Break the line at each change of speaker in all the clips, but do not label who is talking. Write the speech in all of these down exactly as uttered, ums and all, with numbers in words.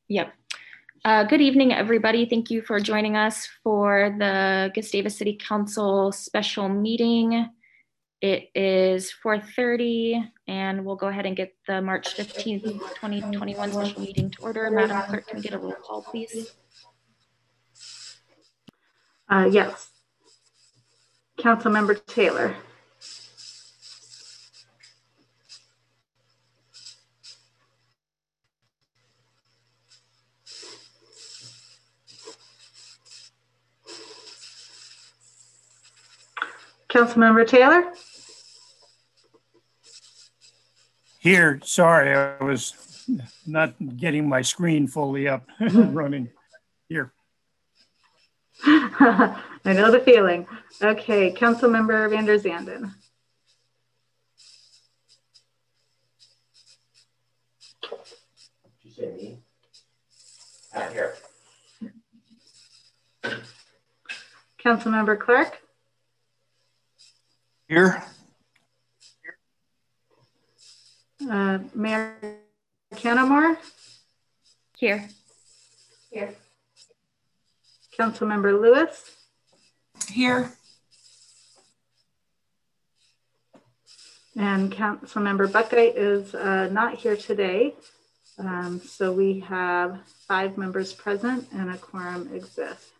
Yep. Uh, good evening, everybody. Thank you for joining us for the Gustavus City Council special meeting. It is four thirty, and we'll go ahead and get the March fifteenth, twenty twenty-one special meeting to order. Madam Clerk, can we get a roll call, please?
Uh, yes. Councilmember Taylor. Councilmember Taylor?
Here, sorry, I was not getting my screen fully up running. Here.
I know the feeling. Okay, Councilmember Van der Zanden.
Did you say me? Uh, here.
Councilmember Clark?
Here.
Uh, Mayor Canamore?
Here.
Here. Councilmember Lewis?
Here.
And Councilmember Buckeye is uh, not here today. Um, so we have five members present and a quorum exists.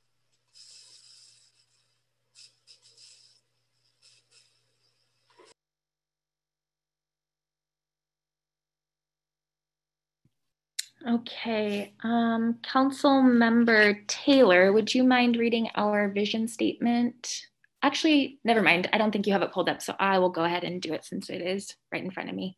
Okay, um, Council Member Taylor, would you mind reading our vision statement? Actually, never mind. I don't think you have it pulled up, so I will go ahead and do it since it is right in front of me.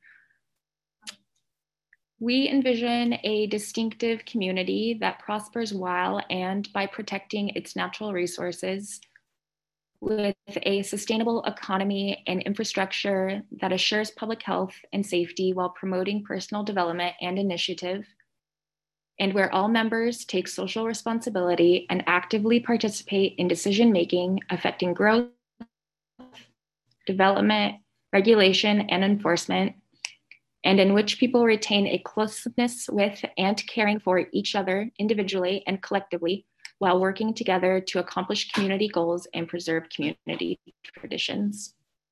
We envision a distinctive community that prospers while and by protecting its natural resources, with a sustainable economy and infrastructure that assures public health and safety while promoting personal development and initiative, and where all members take social responsibility and actively participate in decision-making affecting growth, development, regulation, and enforcement, and in which people retain a closeness with and caring for each other individually and collectively while working together to accomplish community goals and preserve community traditions.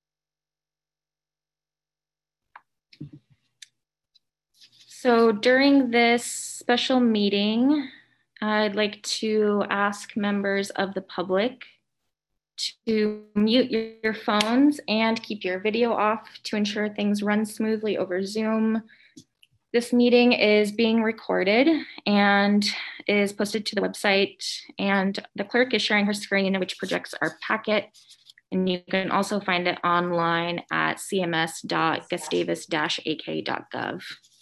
So during this special meeting, I'd like to ask members of the public to mute your phones and keep your video off to ensure things run smoothly over Zoom. This meeting is being recorded and is posted to the website, and the clerk is sharing her screen, which projects our packet. And you can also find it online at c m s dot gustavus dash a k dot gov.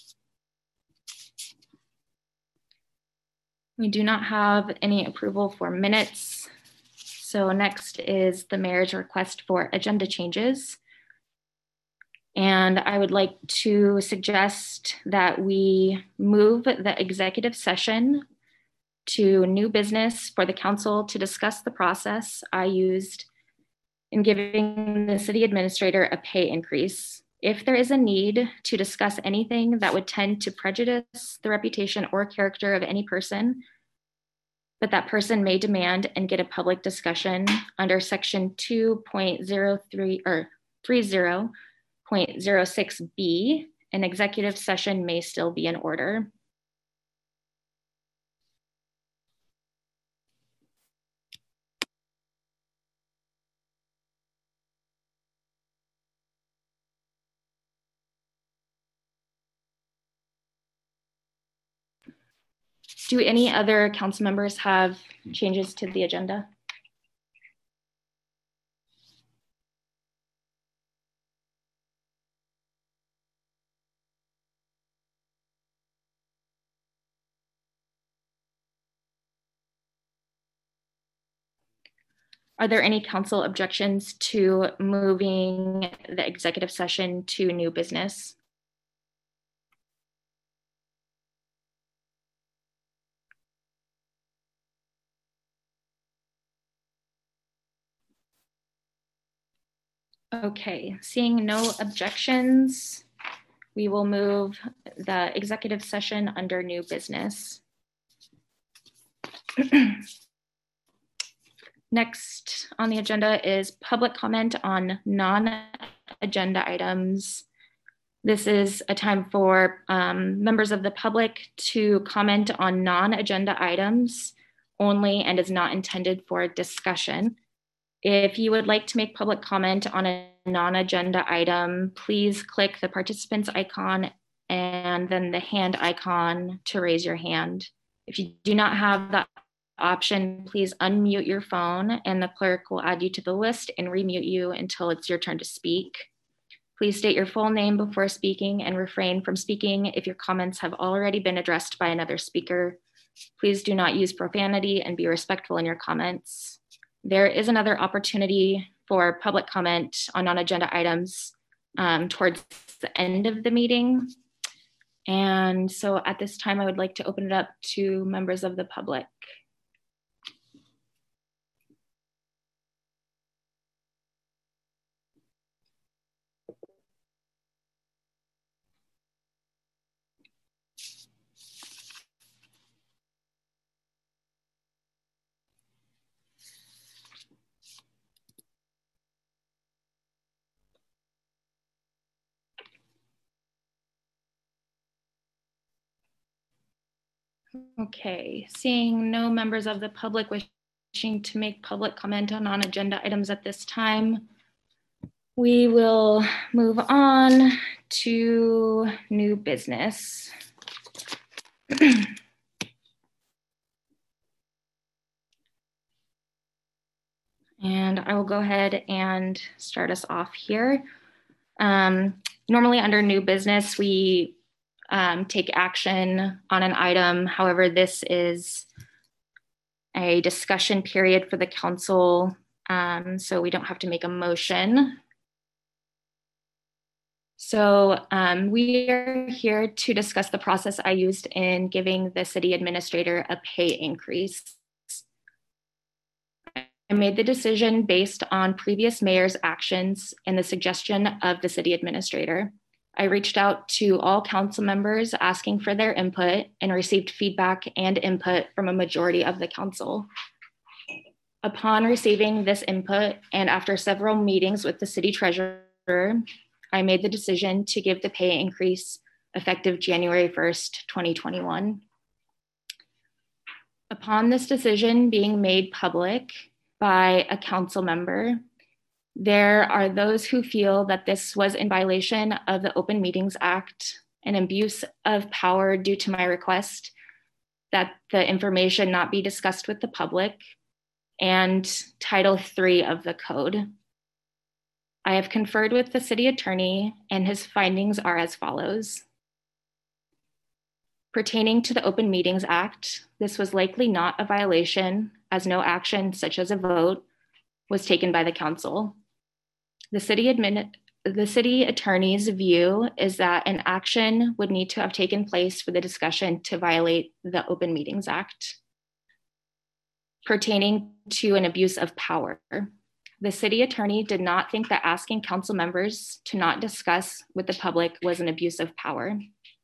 We do not have any approval for minutes. So next is the mayor's request for agenda changes. And I would like to suggest that we move the executive session to new business for the council to discuss the process I used in giving the city administrator a pay increase. If there is a need to discuss anything that would tend to prejudice the reputation or character of any person, but that person may demand and get a public discussion under section two point zero three or thirty point zero six B, an executive session may still be in order. Do any other council members have changes to the agenda? Are there any council objections to moving the executive session to new business? Okay, seeing no objections, we will move the executive session under new business. Next on the agenda is public comment on non-agenda items. This is a time for um, members of the public to comment on non-agenda items only and is not intended for discussion. If you would like to make public comment on a non-agenda item, please click the participants icon and then the hand icon to raise your hand. If you do not have that option, please unmute your phone and the clerk will add you to the list and remute you until it's your turn to speak. Please state your full name before speaking and refrain from speaking if your comments have already been addressed by another speaker. Please do not use profanity and be respectful in your comments. There is another opportunity for public comment on non-agenda items um, towards the end of the meeting. And so at this time, I would like to open it up to members of the public. Okay, seeing no members of the public wishing to make public comment on non-agenda items at this time, we will move on to new business. And I will go ahead and start us off here. Um, normally under new business, we Um, take action on an item. However, this is a discussion period for the council, um, so we don't have to make a motion. So um, we are here to discuss the process I used in giving the city administrator a pay increase. I made the decision based on previous mayor's actions and the suggestion of the city administrator. I reached out to all council members asking for their input and received feedback and input from a majority of the council. Upon receiving this input and after several meetings with the city treasurer, I made the decision to give the pay increase effective January first, twenty twenty-one. Upon this decision being made public by a council member, there are those who feel that this was in violation of the Open Meetings Act, an abuse of power due to my request that the information not be discussed with the public, and Title three of the code. I have conferred with the city attorney and his findings are as follows. Pertaining to the Open Meetings Act, this was likely not a violation as no action such as a vote was taken by the council. The city admin, the city attorney's view is that an action would need to have taken place for the discussion to violate the Open Meetings Act. Pertaining to an abuse of power, the city attorney did not think that asking council members to not discuss with the public was an abuse of power.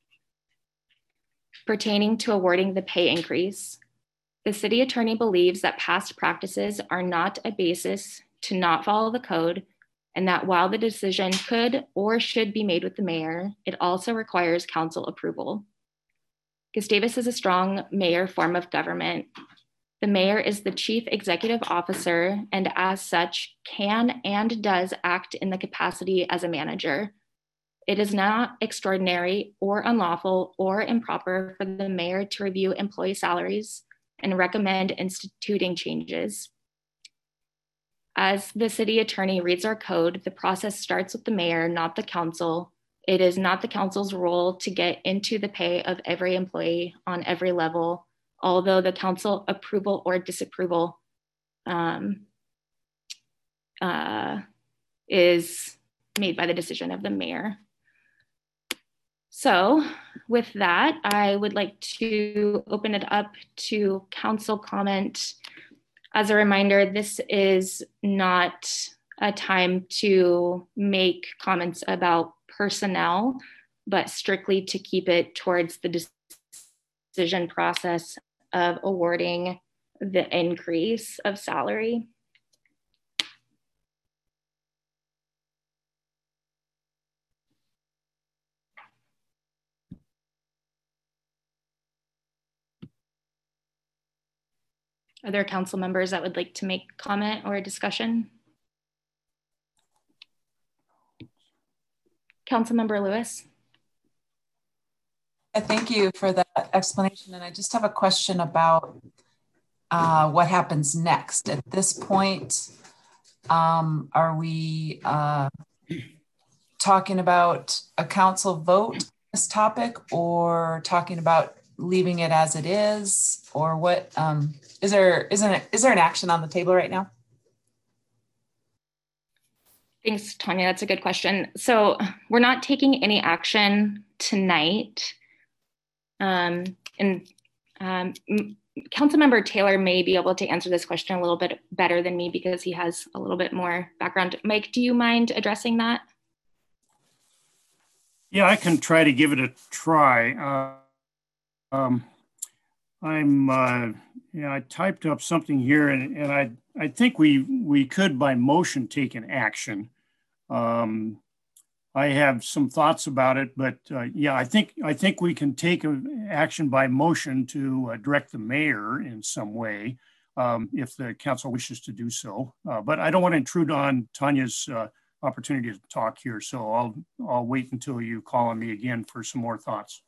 Pertaining to awarding the pay increase, the city attorney believes that past practices are not a basis to not follow the code, and that while the decision could or should be made with the mayor, it also requires council approval. Gustavus is a strong mayor form of government. The mayor is the chief executive officer and as such can and does act in the capacity as a manager. It is not extraordinary or unlawful or improper for the mayor to review employee salaries and recommend instituting changes. As the city attorney reads our code, the process starts with the mayor, not the council. It is not the council's role to get into the pay of every employee on every level, although the council approval or disapproval um, uh, is made by the decision of the mayor. So with that, I would like to open it up to council comment. As a reminder, this is not a time to make comments about personnel. but strictly to keep it towards the decision process of awarding the increase of salary. Are there council members that would like to make comment or a discussion? Councilmember Lewis.
Thank you for that explanation. And I just have a question about uh, what happens next. At this point, um, are we uh, talking about a council vote on this topic, or talking about leaving it as it is, or what? Um, is there isn't it, is there an action on the table right now?
Thanks, Tanya. That's a good question. So we're not taking any action tonight. Um, and um, Councilmember Taylor may be able to answer this question a little bit better than me because he has a little bit more background. Mike, do you mind addressing that?
Yeah, I can try to give it a try. Uh, um, I'm, uh, yeah, I typed up something here, and, and I, I think we we could by motion take an action. Um, I have some thoughts about it, but uh, yeah, I think I think we can take an action by motion to uh, direct the mayor in some way, um, if the council wishes to do so. Uh, but I don't want to intrude on Tanya's uh, opportunity to talk here, so I'll I'll wait until you call on me again for some more thoughts.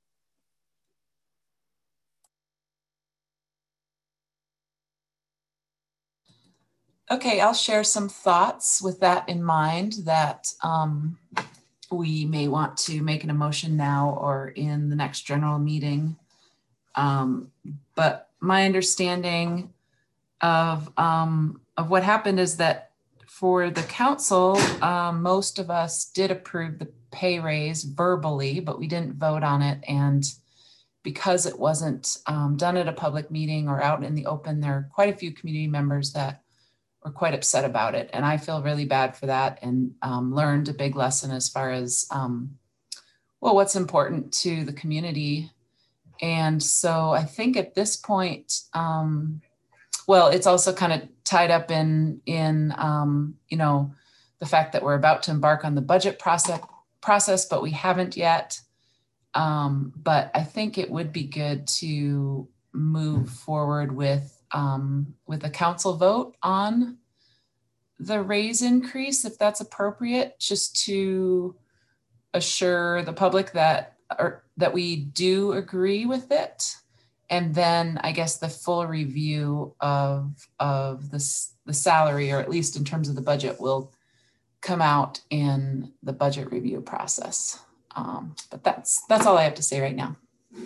Okay, I'll share some thoughts with that in mind, that um, we may want to make an emotion now or in the next general meeting. Um, but my understanding of, um, of what happened is that for the council, um, most of us did approve the pay raise verbally, but we didn't vote on it. And because it wasn't um, done at a public meeting or out in the open, there are quite a few community members that were quite upset about it. And I feel really bad for that, and um, learned a big lesson as far as, um, well, what's important to the community. And so I think at this point, um, well, it's also kind of tied up in, in um, you know, the fact that we're about to embark on the budget process, process, but we haven't yet. Um, but I think it would be good to move forward with Um, with a council vote on the raise increase, if that's appropriate, just to assure the public that, or that we do agree with it. And then I guess the full review of, of this, the salary, or at least in terms of the budget, will come out in the budget review process. Um, but that's, that's all I have to say right now.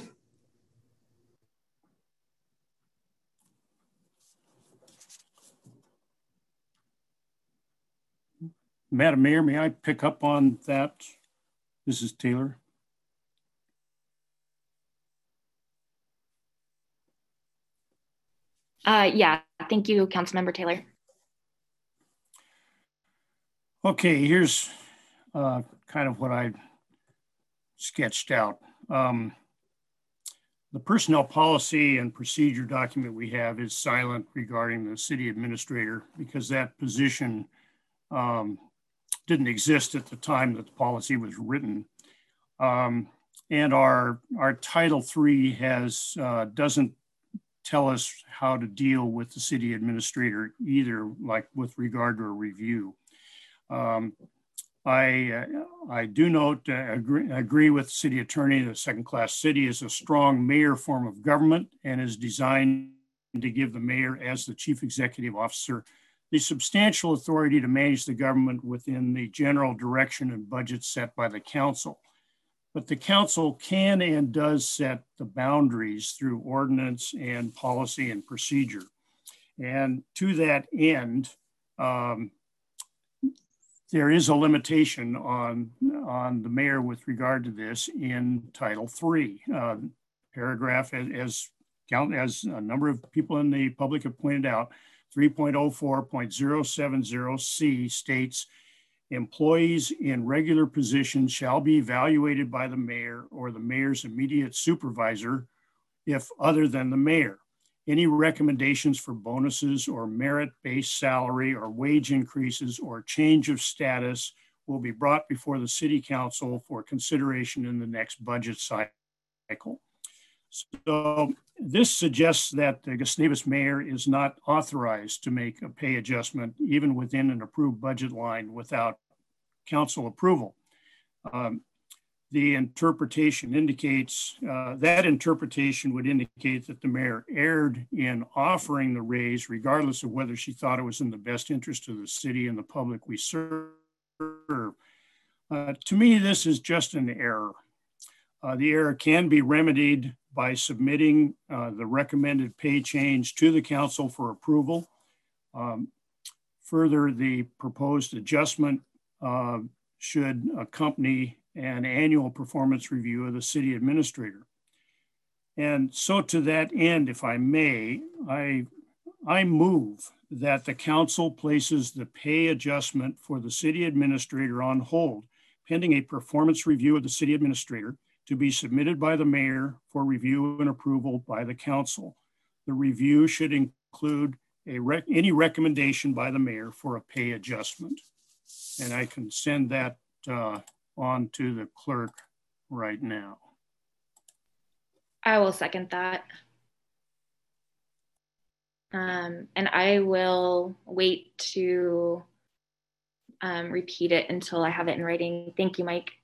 Madam Mayor, may I pick up on that? This is Taylor.
Uh, yeah, thank you, Councilmember Taylor.
Okay, here's uh, kind of what I sketched out. Um, the personnel policy and procedure document we have is silent regarding the city administrator, because that position um, didn't exist at the time that the policy was written. Um, and our, our Title three has, uh, doesn't tell us how to deal with the city administrator either, like with regard to a review. Um, I, uh, I do note, uh, agree, agree with the city attorney, the second class city is a strong mayor form of government and is designed to give the mayor, as the chief executive officer, the substantial authority to manage the government within the general direction and budget set by the council. But the council can and does set the boundaries through ordinance and policy and procedure. And to that end, um, there is a limitation on, on the mayor with regard to this in Title three. Uh, paragraph, as, as, count, as a number of people in the public have pointed out, three point oh four point oh seven oh C states, Employees in regular positions shall be evaluated by the mayor or the mayor's immediate supervisor, if other than the mayor. Any recommendations for bonuses or merit-based salary or wage increases or change of status will be brought before the city council for consideration in the next budget cycle. So this suggests that the Gustavus mayor is not authorized to make a pay adjustment even within an approved budget line without council approval. Um, the interpretation indicates, uh, that interpretation would indicate that the mayor erred in offering the raise regardless of whether she thought it was in the best interest of the city and the public we serve. Uh, to me, this is just an error. Uh, the error can be remedied by submitting uh, the recommended pay change to the council for approval. Um, further, the proposed adjustment uh, should accompany an annual performance review of the city administrator. And so to that end, if I may, I, I move that the council places the pay adjustment for the city administrator on hold pending a performance review of the city administrator to be submitted by the mayor for review and approval by the council. The review should include a rec any recommendation by the mayor for a pay adjustment. And I can send that uh, on to the clerk right now.
I will second that. Um, and I will wait to um, repeat it until I have it in writing. Thank you, Mike.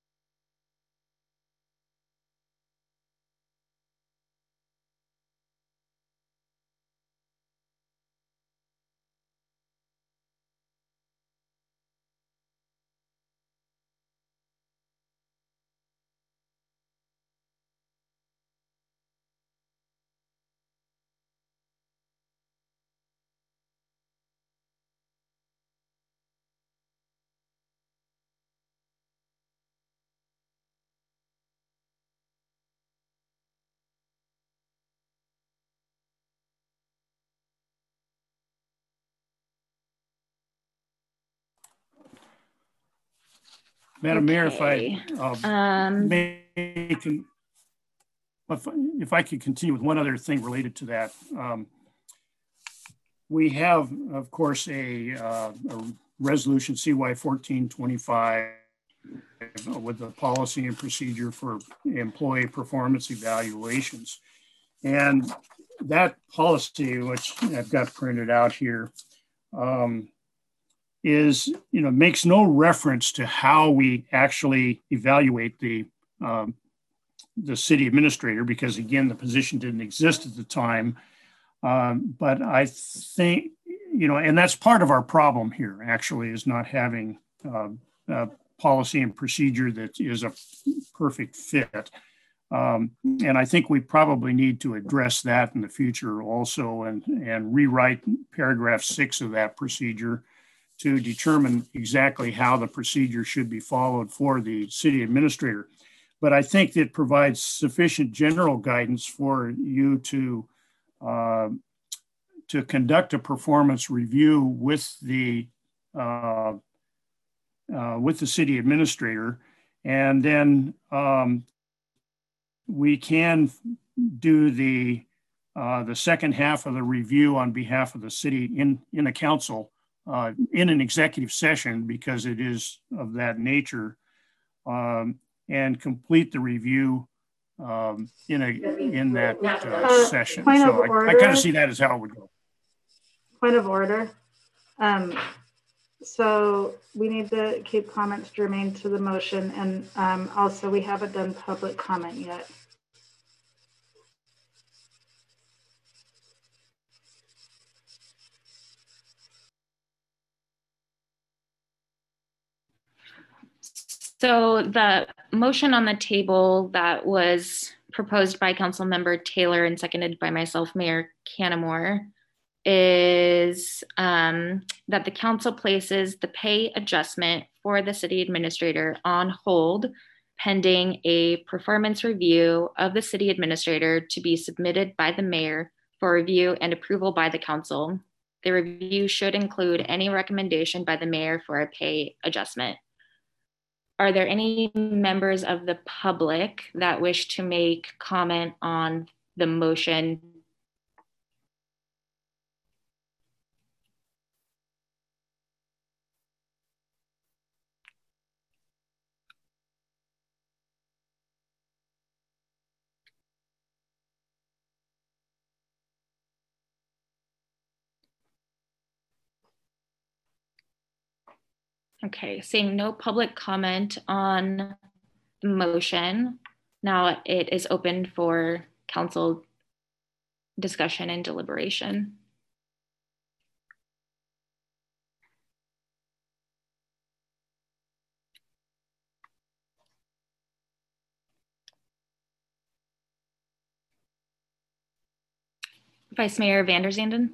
Madam Mayor, if I
Okay.
uh,
Um,
may, can, if, if I could continue with one other thing related to that. Um, we have, of course, a, uh, a resolution C Y fourteen twenty-five with the policy and procedure for employee performance evaluations. And that policy, which I've got printed out here, um, is, you know, makes no reference to how we actually evaluate the um, the city administrator, because again, the position didn't exist at the time. Um, but I think, you know, and that's part of our problem here actually, is not having uh, a policy and procedure that is a perfect fit. Um, and I think we probably need to address that in the future also, and, and rewrite paragraph six of that procedure to determine exactly how the procedure should be followed for the city administrator. But I think it provides sufficient general guidance for you to, uh, to conduct a performance review with the, uh, uh, with the city administrator. And then um, we can do the, uh, the second half of the review on behalf of the city in, in the council Uh, in an executive session, because it is of that nature, um, and complete the review um, in a in that uh,
Uh,
session.
point of
So I, I kind of see that as how it would go.
Point of order. Um, so we need to keep comments germane to the motion, and um, also we haven't done public comment yet.
So the motion on the table that was proposed by Council Member Taylor and seconded by myself, Mayor Canamore, is um, that the council places the pay adjustment for the city administrator on hold pending a performance review of the city administrator to be submitted by the mayor for review and approval by the council. The review should include any recommendation by the mayor for a pay adjustment. Are there any members of the public that wish to make comment on the motion? Okay, seeing no public comment on the motion, now it is open for council discussion and deliberation. Vice Mayor Van der Zanden.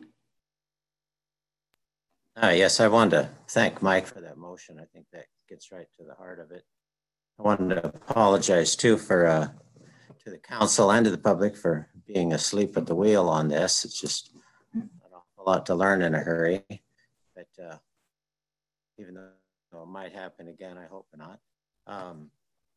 Uh, yes, I wanted to thank Mike for that motion. I think that gets right to the heart of it. I wanted to apologize too for uh, to the council and to the public for being asleep at the wheel on this. It's just an awful lot to learn in a hurry, but uh, even though it might happen again, I hope not. Um,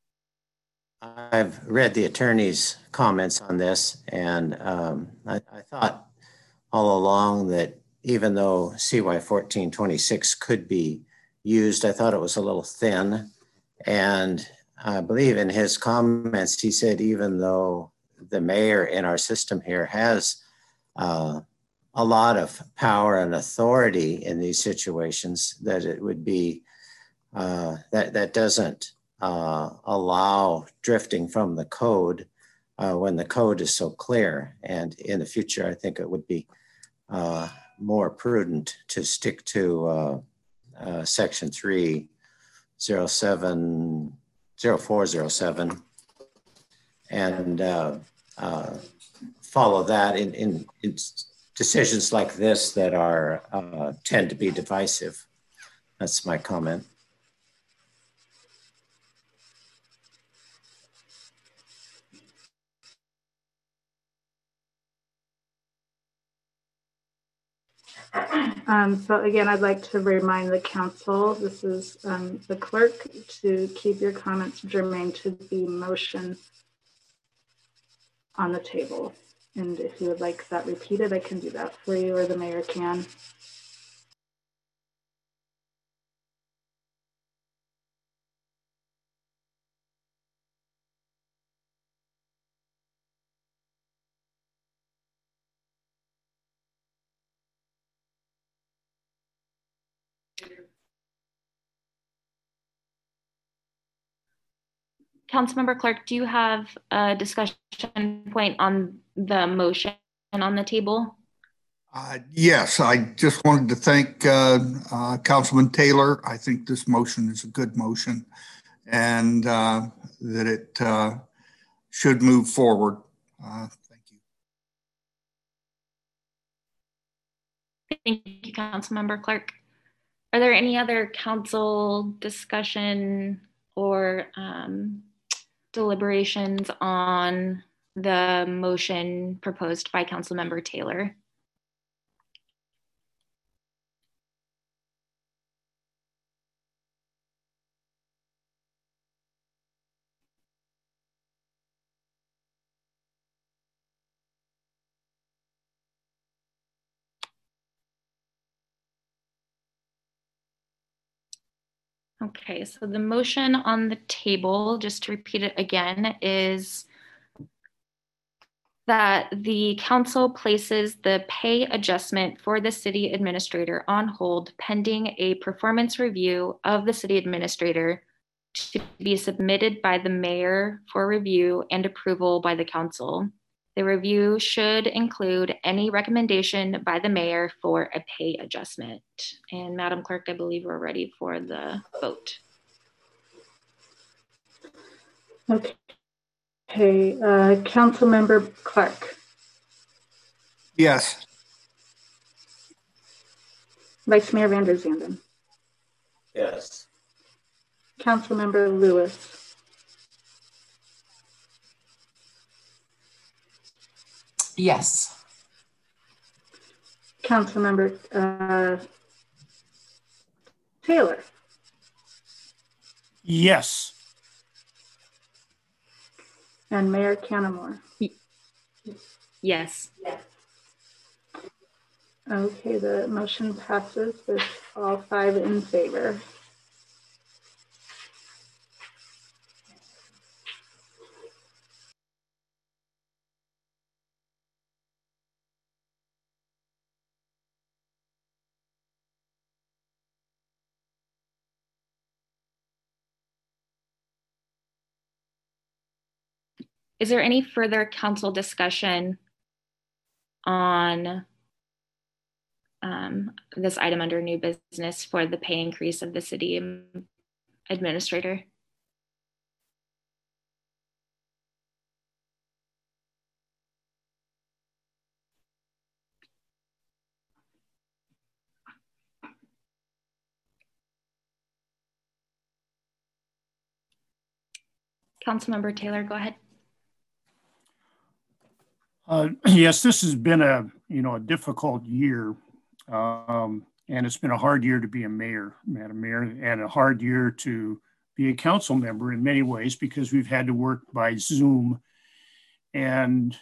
I've read the attorney's comments on this, and um, I, I thought all along that even though C Y fourteen twenty-six could be used, I thought it was a little thin. And I believe in his comments, he said, even though the mayor in our system here has uh, a lot of power and authority in these situations, that it would be, uh, that, that doesn't uh, allow drifting from the code uh, when the code is so clear. And in the future, I think it would be uh, more prudent to stick to uh, uh, section three, zero seven, zero four zero seven, and uh, uh, follow that in, in, in decisions like this that are uh, tend to be divisive. That's my comment.
Um, so again, I'd like to remind the council, this is um, the clerk, to keep your comments germane to the motion on the table. And if you would like that repeated, I can do that for you, or the mayor can.
Councilmember Clark, do you have a discussion point on the motion on the table?
Uh, yes, I just wanted to thank uh, uh, Councilman Taylor. I think this motion is a good motion, and uh, that it uh, should move forward. Uh, thank you.
Thank you, Councilmember Clark. Are there any other council discussion or um, deliberations on the motion proposed by Councilmember Taylor? Okay, so the motion on the table, just to repeat it again, is that the council places the pay adjustment for the city administrator on hold pending a performance review of the city administrator to be submitted by the mayor for review and approval by the council. The review should include any recommendation by the mayor for a pay adjustment. And Madam Clerk, I believe we're ready for the vote.
Okay, okay. Uh, Councilmember Clark.
Yes.
Vice Mayor Van der Zanden.
Yes.
Councilmember Lewis.
Yes.
Councilmember uh, Taylor.
Yes.
And Mayor Canamore.
Yes.
Okay, the motion passes with all five in favor.
Is there any further council discussion on um, this item under new business for the pay increase of the city administrator? Councilmember Taylor, go ahead.
Uh, yes, this has been a, you know, a difficult year. Um, and it's been a hard year to be a mayor, Madam Mayor, and a hard year to be a council member in many ways because we've had to work by Zoom. And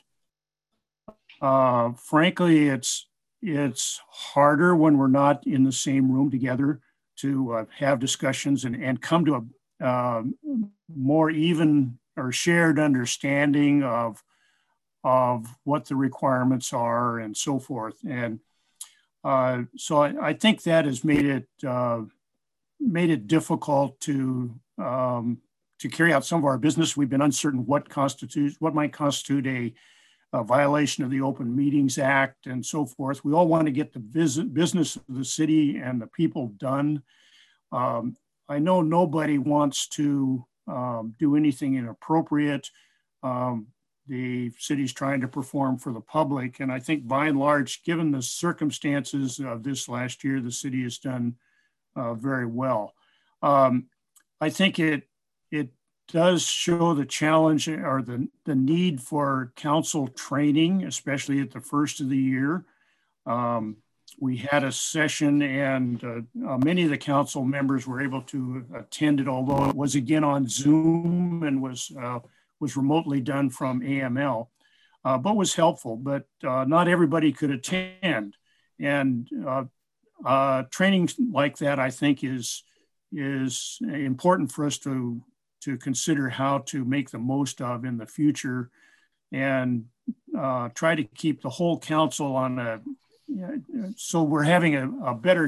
uh, frankly, it's, it's harder when we're not in the same room together to uh, have discussions and, and come to a uh, more even or shared understanding of of what the requirements are and so forth. And uh, so I, I think that has made it uh, made it difficult to um, to carry out some of our business. We've been uncertain what constitutes what might constitute a, a violation of the Open Meetings Act and so forth. We all want to get the visit, business of the city and the people done. Um, I know nobody wants to um, do anything inappropriate. Um, The city's trying to perform for the public. And I think by and large, given the circumstances of this last year, the city has done uh, very well. Um, I think it it does show the challenge or the, the need for council training, especially at the first of the year. Um, we had a session and uh, uh, many of the council members were able to attend it, although it was again on Zoom and was uh, was remotely done from A M L, uh, but was helpful, but uh, not everybody could attend. And uh, uh, training like that, I think is, is important for us to, to consider how to make the most of in the future and uh, try to keep the whole council on a, so we're having a, a better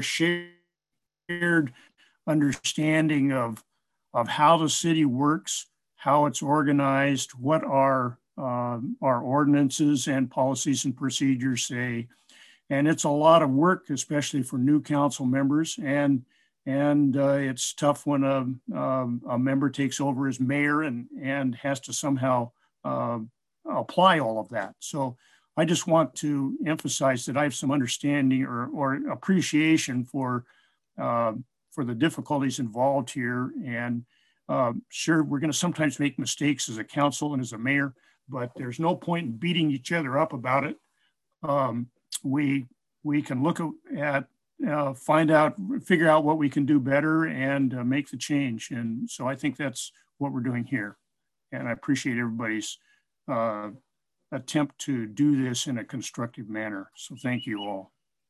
shared understanding of, of how the city works, how it's organized, what our, uh, our ordinances and policies and procedures say. And it's a lot of work, especially for new council members. And, and uh, it's tough when a, um, a member takes over as mayor and, and has to somehow uh, apply all of that. So I just want to emphasize that I have some understanding or, or appreciation for, uh, for the difficulties involved here. And Uh, sure, we're going to sometimes make mistakes as a council and as a mayor, but there's no point in beating each other up about it. Um, we we can look at, uh, find out, figure out what we can do better and uh, make the change. And so I think that's what we're doing here. And I appreciate everybody's uh, attempt to do this in a constructive manner. So thank you all.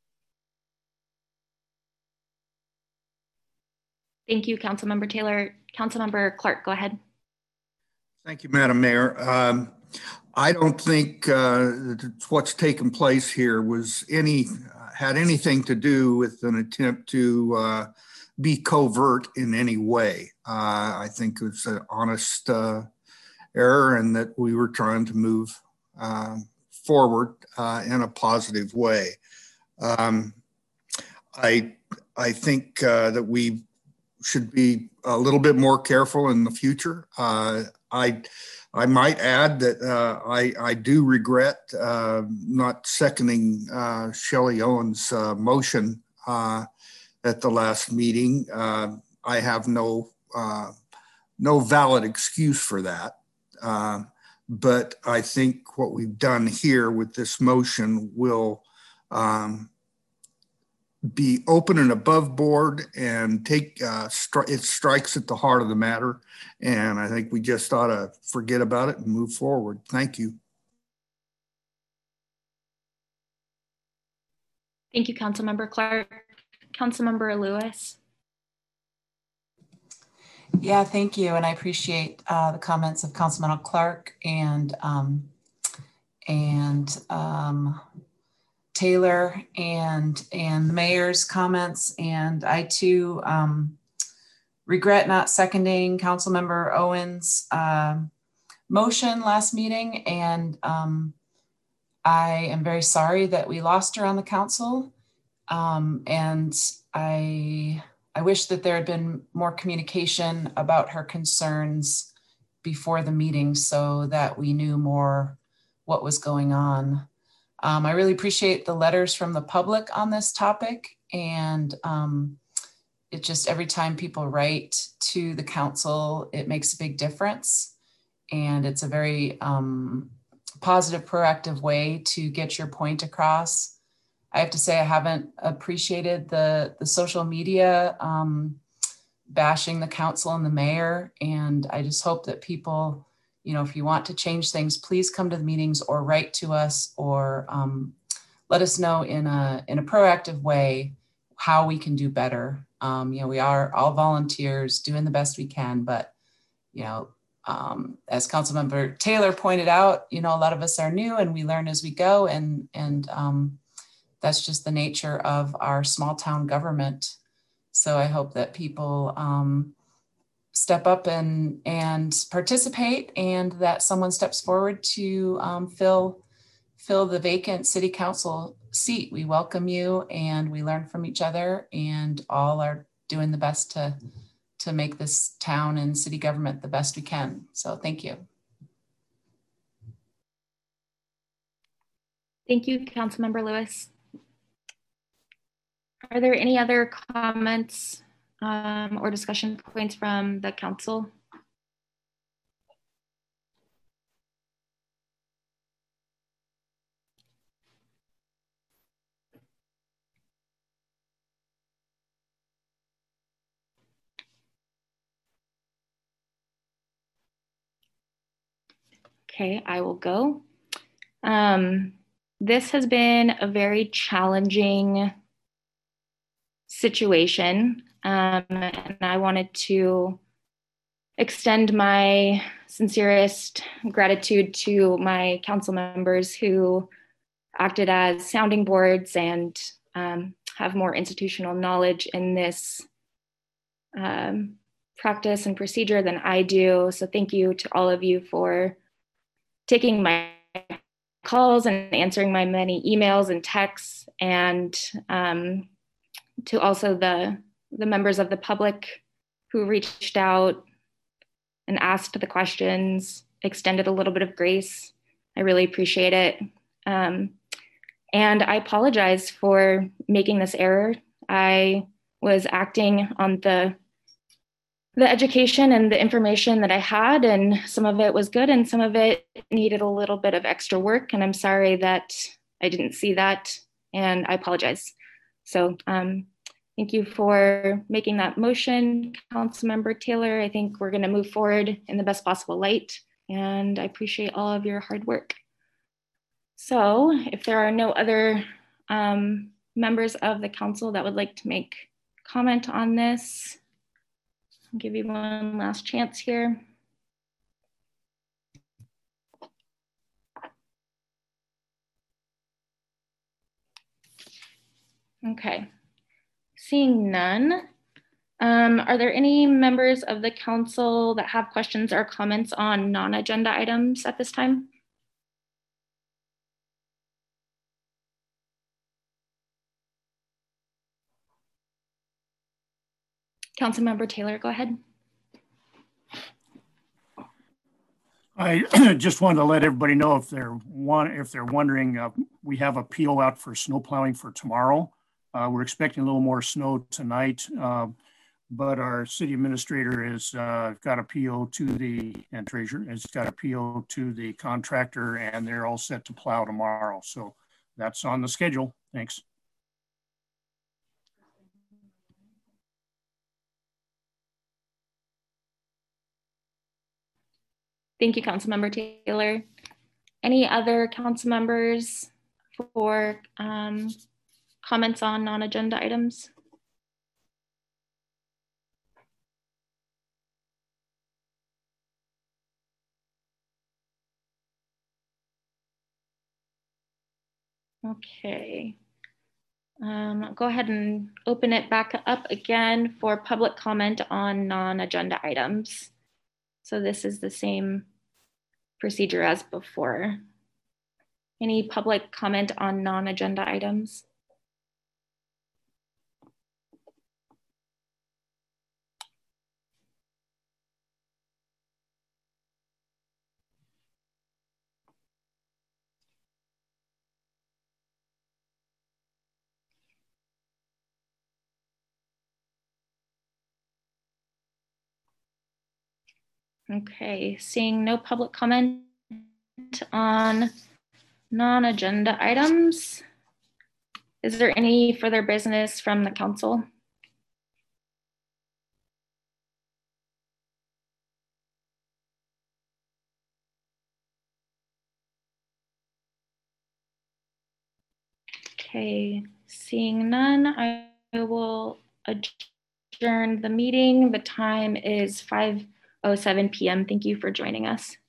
Thank you, Councilmember Taylor. Councilmember Clark, go ahead.
Thank you, Madam Mayor. Um, I don't think uh, what's taken place here was any had anything to do with an attempt to uh, be covert in any way. Uh, I think it was an honest uh, error, and that we were trying to move uh, forward uh, in a positive way. Um, I I think uh, that we should be a little bit more careful in the future. Uh, I I might add that uh, I, I do regret uh, not seconding uh, Shelley Owens' uh, motion uh, at the last meeting. Uh, I have no uh, no valid excuse for that. Uh, but I think what we've done here with this motion will um, be open and above board and take, uh, stri it strikes at the heart of the matter. And I think we just ought to forget about it and move forward. Thank you.
Thank you, Councilmember Clark. Councilmember Lewis.
Yeah, thank you. And I appreciate uh, the comments of Councilman Clark and um, and um, Taylor and and the mayor's comments. And I too um, regret not seconding Councilmember Owen's uh, motion last meeting. And um, I am very sorry that we lost her on the council. Um, and I I wish that there had been more communication about her concerns before the meeting so that we knew more what was going on. Um, I really appreciate the letters from the public on this topic. And um, it just, every time people write to the council, it makes a big difference. And it's a very um, positive, proactive way to get your point across. I have to say, I haven't appreciated the, the social media um, bashing the council and the mayor. And I just hope that people, you know, if you want to change things, please come to the meetings or write to us or um, let us know in a, in a proactive way how we can do better. Um, you know, we are all volunteers doing the best we can, but, you know, um, as Councilmember Taylor pointed out, you know, a lot of us are new and we learn as we go. And, and, um, that's just the nature of our small town government. So I hope that people um, step up and, and participate and that someone steps forward to um, fill, fill the vacant city council seat. We welcome you and we learn from each other and all are doing the best to, to make this town and city government the best we can. So thank you.
Thank you, Councilmember Lewis. Are there any other comments um, or discussion points from the council? Okay, I will go. Um, this has been a very challenging situation. Um, and I wanted to extend my sincerest gratitude to my council members who acted as sounding boards and um, have more institutional knowledge in this um, practice and procedure than I do. So thank you to all of you for taking my calls and answering my many emails and texts, and um, to also the, the members of the public who reached out and asked the questions, extended a little bit of grace. I really appreciate it. Um, and I apologize for making this error. I was acting on the, the education and the information that I had, and some of it was good and some of it needed a little bit of extra work. And I'm sorry that I didn't see that, and I apologize. So um, thank you for making that motion, Councilmember Taylor. I think we're gonna move forward in the best possible light, and I appreciate all of your hard work. So if there are no other um, members of the council that would like to make comment on this, I'll give you one last chance here. Okay, seeing none. Um, are there any members of the council that have questions or comments on non-agenda items at this time? Councilmember Taylor, go ahead.
I just wanted to let everybody know if they're one, if they're wondering, uh, we have a P O out for snow plowing for tomorrow. Uh, we're expecting a little more snow tonight, uh, but our city administrator has uh, got a P O to the, and treasurer has got a P O to the contractor, and they're all set to plow tomorrow. So that's on the schedule. Thanks.
Thank you, Councilmember Taylor. Any other council members for um, comments on non-agenda items? Okay. Um, I'll go ahead and open it back up again for public comment on non-agenda items. So this is the same procedure as before. Any public comment on non-agenda items? Okay, seeing no public comment on non-agenda items, is there any further business from the council? Okay, seeing none, I will adjourn the meeting. The time is five oh seven p m Thank you for joining us.